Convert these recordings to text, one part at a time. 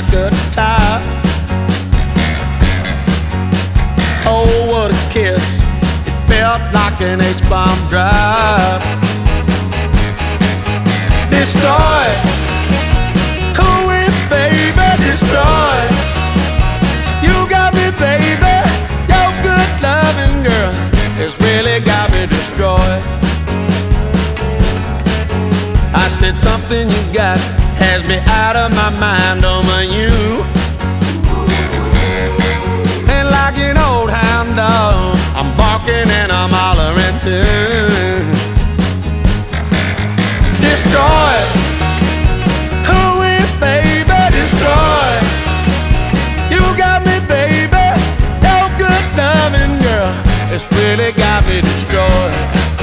guitar. Oh, what a kiss, it felt like an H-bomb drop. Destroy, oh, it, baby, destroy. You got me, baby, your good loving girl, it's really got me destroyed. I said something you got has me out of my mind over you. And like an old hound dog, I'm barking and I'm hollering too. Destroy, oh, it, baby, destroy. You got me, baby, your good loving girl, it's really got me destroyed.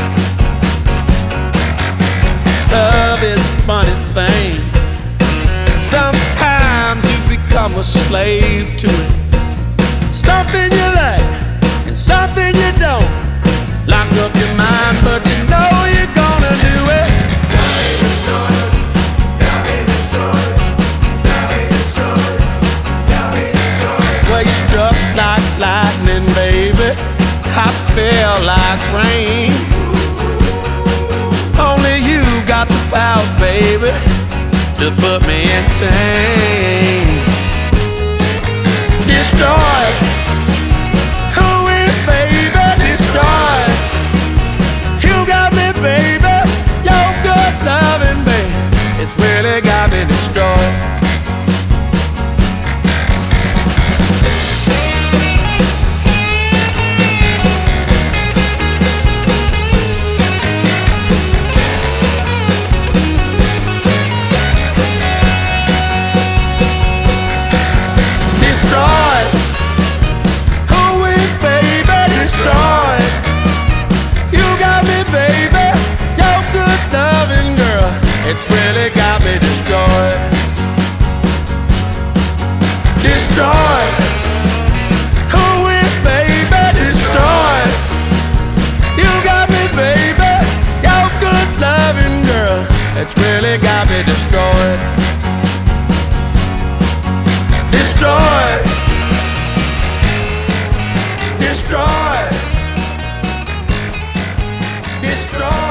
Love is a funny thing. Sometimes you become a slave to it. Something you like and something you don't. Lock up your mind, but you know you're gonna do it. Got me destroyed, got me destroyed, got me destroyed, got me destroyed. Well, you struck like lightning, baby, I feel like rain. Only you got the power, baby, to put me in chains. Destroy, oh, it, baby, destroy. You got me, baby, your good loving, baby, it's really got me destroyed. It's really got me destroyed. Destroy, oh, it, baby, destroy. You got me, baby, your good loving girl, it's really got me destroyed. Destroy, destroy, destroy.